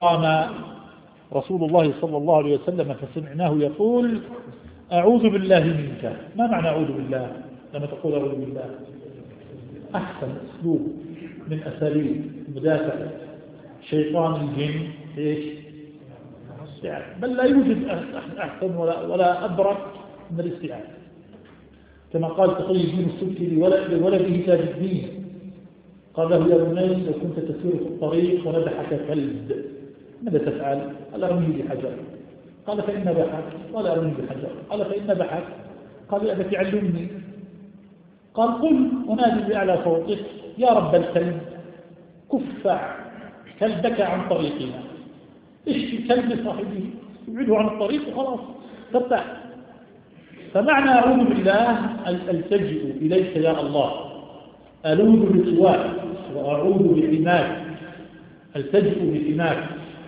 قام رسول الله صلى الله عليه وسلم فسمعناه يقول: أعوذ بالله منك. ما معنى أعوذ بالله؟ لما تقول أعوذ بالله أحسن أسلوب من أساليب مدافعة شيطان الجن إيش؟ بل لا يوجد أحسن ولا أبرك من الاستعاذة، كما قال تقي الدين السبكي لولده تاج الدين، قال له: يا بني لو كنت تسير في الطريق ونبحك كلب ماذا تفعل؟ قال: ارميه بحجر. قال: فإن بحك. قال: ارميه بحجر. قال: فإن بحك. قال: يا أبت علمني. قال: قل ونادي بأعلى صوتك: يا رب الكلب كفع كلبك عن طريقنا. اشفي كلب صاحبه، ابعده عن الطريق وخلاص تبتع. فمعنى أعوذ بالله ألتجئ إليك يا الله، ألوذ بسواك وأعوذ بحماك، ألتجئ بحماك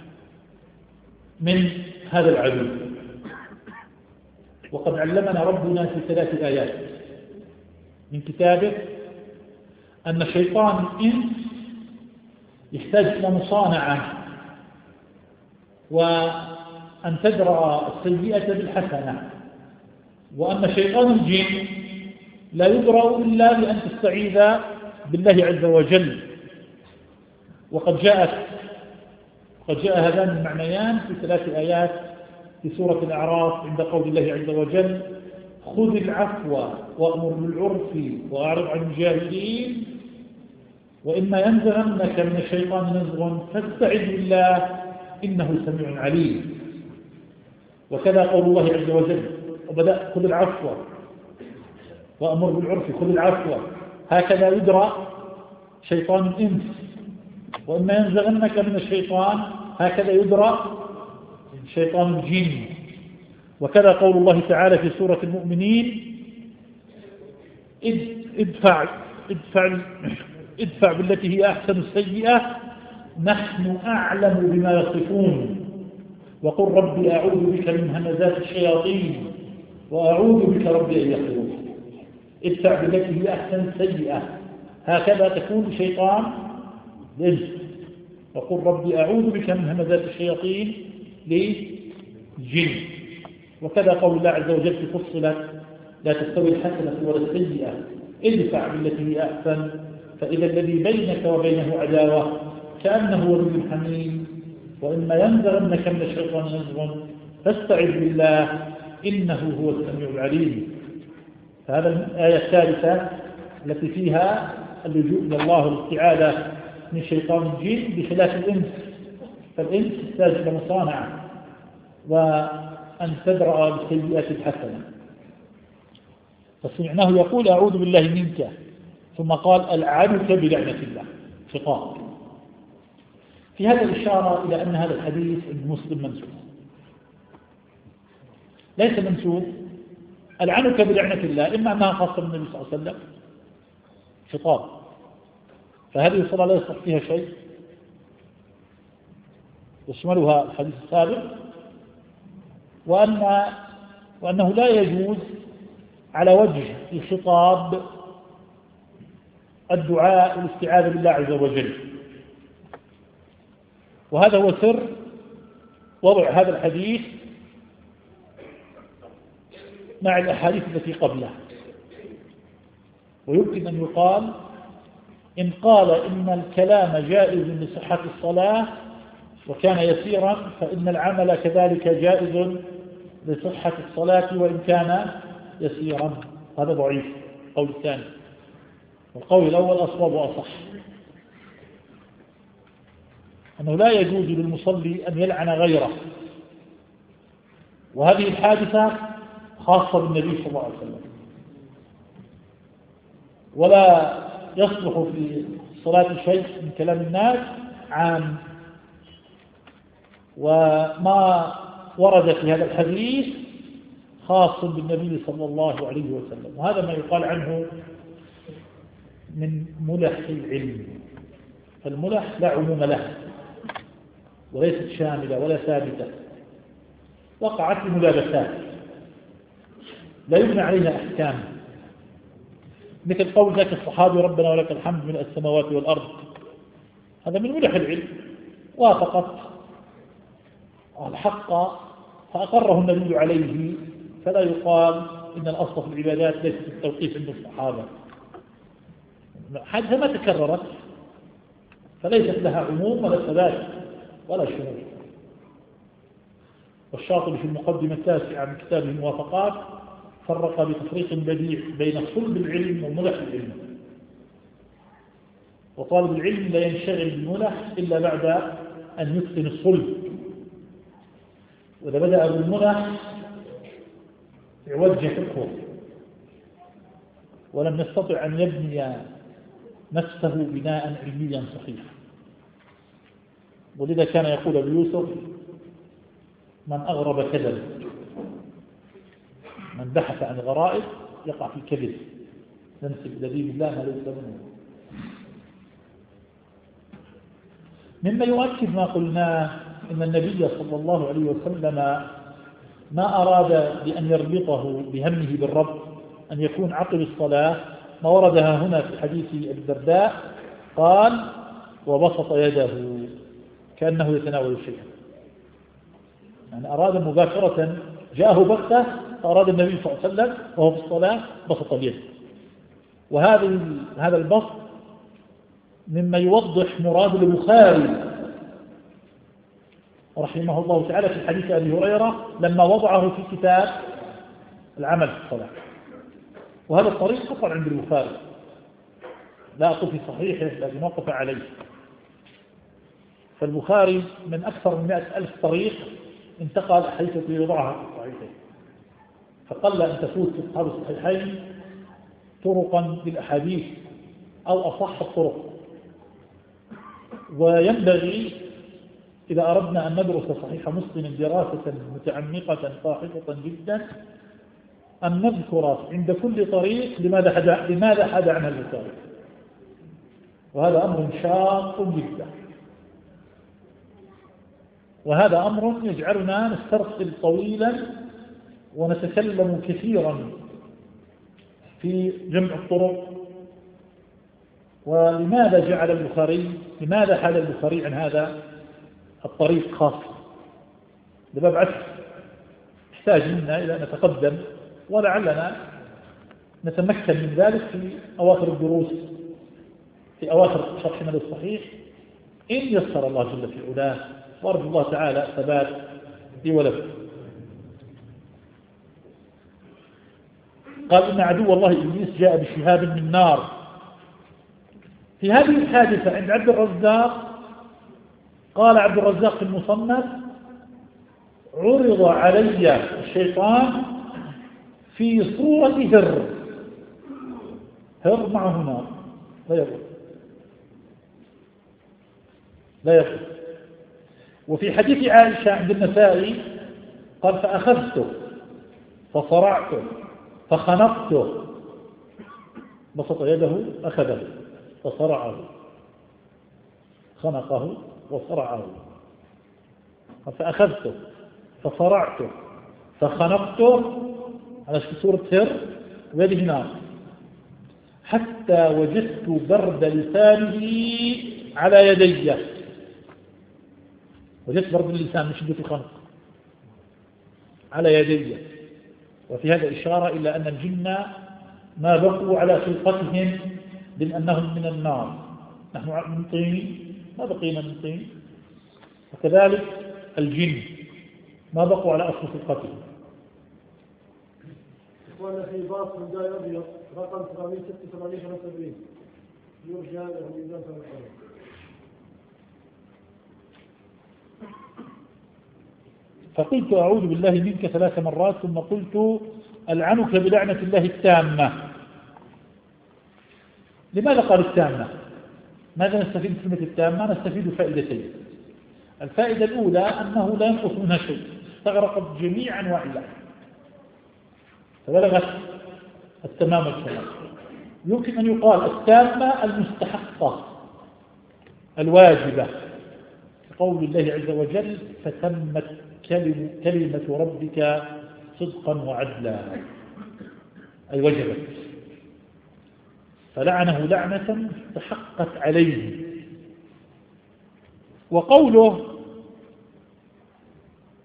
من هذا العدو. وقد علمنا ربنا في 3 آيات من كتابه أن شيطان الإنس يحتاج إلى مصانعة، وأن تدرى السيئة بالحسنة، وأن شيطان الجن لا يدرى إلا بأن تستعيذ بالله عز وجل. وقد جاء هذان المعنيان في 3 آيات في سورة الأعراف عند قول الله عز وجل: خذ العفو وأمر بالعرف وأعرض عن الجاهلين وإما ينزغنك من الشيطان نزغ فاستعذ بالله إنه سميع عليم. وكذا قول الله عز وجل: وبدأ خذ العفو وأمر بالعرف، خذ العفو، هكذا يدرى شيطان الإنس. وإما ينزغنك من الشيطان هكذا يدرى شيطان الجن. وكذا قول الله تعالى في سورة المؤمنين: ادفع بالتي هي أحسن السيئة نحن أعلم بما يصفون وقل ربي أعوذ بك من همزات الشياطين وأعوذ بك ربي أن يحضرون. ادفع بالتي هي أحسن السيئة، هكذا تكون شيطان الإنس. وقل ربي أعوذ بك من همزات الشياطين للجن. وكذا قول الله عز وجل في فصلت: لا تستوي الحسنة ولا السيئة ادفع بالتي هي أحسن فإذا الذي بينك وبينه عداوة كأنه ولي حميم وإما ينزغنك من الشيطان نزغ فاستعذ بالله إنه هو السميع العليم. فهذا الآية الثالثة التي فيها اللجوء إلى الله والاستعاذة من شيطان الجن بخلاف الإنس. فالإنس يحتاج إلى مصانعة وأن تدرأ بالسيئات الحسنة. فسمعناه يقول: أعوذ بالله منك، ثم قال: ألعنك بلعنة الله. خطاب في هذا الإشارة إلى أن هذا الحديث المسلم منسوخ، ليس منسوخ. ألعنك بلعنة الله إما أنها خاصة بالنبي صلى الله عليه وسلم خطاب، فهذه الصلاة لا يصح فيها شيء يشملها الحديث السابق، وأنه لا يجوز على وجه الخطاب الدعاء والاستعاذة بالله عز وجل. وهذا هو سر وضع هذا الحديث مع الأحاديث التي قبله. ويمكن أن يقال: إن قال إن الكلام جائز لصحة الصلاة وكان يسيرا فإن العمل كذلك جائز لصحة الصلاة وإن كان يسيرا. هذا ضعيف القول الثاني، والقول الأول أصوب وأصح، أنه لا يجوز للمصلي أن يلعن غيره. وهذه الحادثة خاصة بالنبي صلى الله عليه وسلم، ولا يصلح في الصلاة شيء من كلام الناس عام. وما ورد في هذا الحديث خاص بالنبي صلى الله عليه وسلم، وهذا ما يقال عنه من ملح العلم. فالملح لا عموم له وليست شاملة ولا ثابتة، وقعت ملابسات لا يبنى عليها أحكام، مثل قول ذاك الصحابي: ربنا ولك الحمد من السماوات والأرض. هذا من ملح العلم، وافقت الحق فأقره النبي عليه، فلا يقال إن الأصل في العبادات ليس في التوقيف عند الصحابة، حادثة ما تكررت فليست لها عموم ولا ثبات ولا شمول. والشاطبي في المقدمة التاسعة من كتابه الموافقات فرق بتفريق بديع بين صلب العلم وملح العلم. وطالب العلم لا ينشغل بالملح إلا بعد أن يتقن الصلب، وإذا بدأ بالملح يوجه فقهه ولم يستطع أن يبني نفسه بناء علميا صحيحا. ولذا كان يقول أبو يوسف: من أغرب كذب، من بحث عن غرائب يقع في كذب، ننسب لدين الله ما ليس منه. مما يؤكد ما قلناه إن النبي صلى الله عليه وسلم ما أراد بأن يربطه بهمه بالرب أن يكون عقب الصلاة، ما وردها هنا في حديث الدرداء قال: وبسط يده كأنه يتناول شيئا، يعني أراد مباشرة، جاءه بغتة فأراد النبي صلى الله عليه وسلم وهو في الصلاة بسط اليد. هذا البسط مما يوضح مراد البخاري رحمه الله تعالى في حديث أبي هريرة لما وضعه في كتاب العمل في الصلاة. وهذا الطريق قطع عند البخاري، لا أقول في صحيحه لكن وقف عليه. فالبخاري من أكثر من 100,000 طريق انتقل حيث يضعها في صحيحه، فقل أن تفوت في أصحاب الصحيحين طرقا للأحاديث أو أصح الطرق. وينبغي إذا أردنا أن ندرس صحيح مسلم دراسة متعمقة فاحصة جدا أن نذكر عند كل طريق لماذا حدا عنها البخاري، وهذا أمر شاق جدا، وهذا أمر يجعلنا نسترسل طويلا ونتكلم كثيرا في جمع الطرق. ولماذا جعل البخاري، لماذا حال البخاري عن هذا الطريق خاصة؟ لباب عسر يحتاج منا إلى أن نتقدم، ولعلنا نتمكن من ذلك في أواخر الدروس، في أواخر شرحنا للصحيح إن يسر الله جل في علاه، وأرجو الله تعالى ثبات لي ولكم. قال: إن عدو الله إبليس جاء بشهاب من نار. في هذه الحادثة عند عبد الرزاق قال عبد الرزاق في المصنف: عرض علي الشيطان في صورة هر، هر معه نار لا يقول. وفي حديث عائشة عند النسائي قال: فأخذته فصرعته فخنقته، بسط يده أخذه فصرعه، خنقه وصرعه. فأخذته فصرعته فخنقته على سورة هر ويده نار، حتى وجدت برد لسانه على يدي. وجدت برد اللسان من شدة الخنق على يدي. وفي هذا إشارة إلى أن الجن ما بقوا على خلقتهم لأنهم من النار، نحن من طين ما بقينا من طين، وكذلك الجن ما بقوا على أصل خلقتهم. إخوانا في باص من داي أبيض رقم 776 يرجى للميزان في الحرم. فقلت: أعوذ بالله منك 3 مرات، ثم قلت: ألعنك بلعنة الله التامة. لماذا قال التامة؟ ماذا نستفيد من كلمة التامة؟ نستفيد فائدتين. الفائدة الأولى أنه لا ينقص منها شيء، استغرقت جميع أنواع اللعنة فبلغت التمام والكمال. يمكن أن يقال التامة المستحقة الواجبة، قول الله عز وجل: فتمت كلمة ربك صدقا وعدلا، أي وجبت. فلعنه لعنة استحقت عليه. وقوله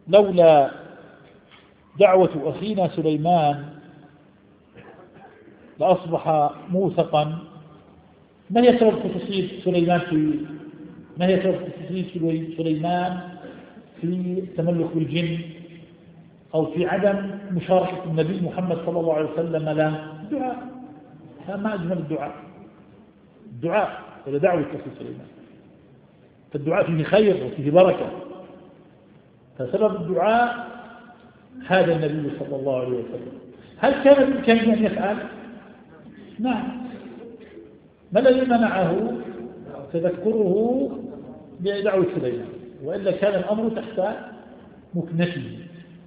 لولا دعوة أخينا سليمان لأصبح موثقا. ما هي سبب خصوصية سليمان في التملك بالجن أو في عدم مشاركة النبي محمد صلى الله عليه وسلم له؟ الدعاء. ما أجمل الدعاء إلى دعوة أخي سليمان. فالدعاء فيه خير وفيه بركة، فسبب الدعاء هذا النبي صلى الله عليه وسلم. هل كان بإمكانه أن يفعل؟ نعم. ما الذي منعه؟ تذكره بدعوة سليمان، وإلا كان الأمر تحت مكنته.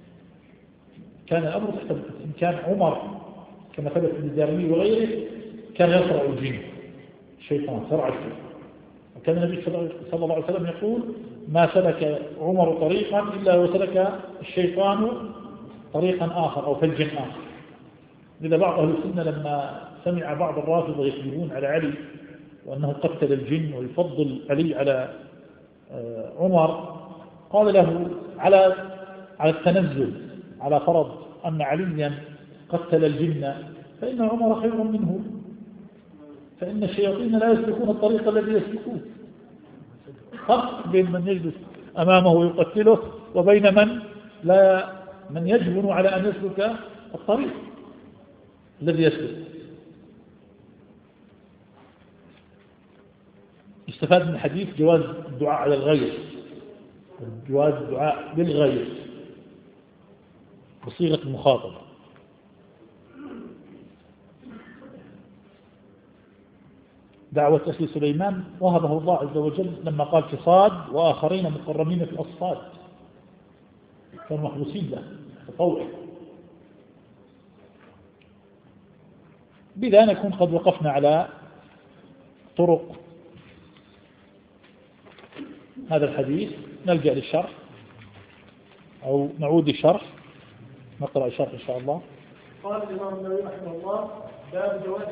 كان عمر كما ثبت في الدارمي وغيره كان يصرع الجن، الشيطان صرع الشيطان. وكان النبي صلى الله عليه وسلم يقول: ما سلك عمر طريقا إلا وسلك الشيطان طريقا آخر أو فجا آخر. لذا بعض أهل السنة لما سمع بعض الرافضة يكذبون على علي وأنه قتل الجن ويفضل علي على عمر، قال له على التنزل، على فرض أن عليا قتل الجن فإن عمر خير منه، فإن الشياطين لا يسلكون الطريق الذي يسلكون. فرق بين من يجلس أمامه ويقتله وبين من يجبن على أن يسلك الطريق الذي يسلك. استفاد من الحديث جواز الدعاء على الغير، جواز الدعاء بالغير بصيغة المخاطبة. دعوة أخي سليمان وهبه الله عز وجل لما قال في صاد: وآخرين مقرمين في الأصفاد، كانوا محبوسين له تطوع. بذا نكون قد وقفنا على طرق هذا الحديث. نلجأ للشرح أو نعود للشرح، نقرأ الشرح إن شاء الله. قال الإمام النووي رحمه الله: باب جواز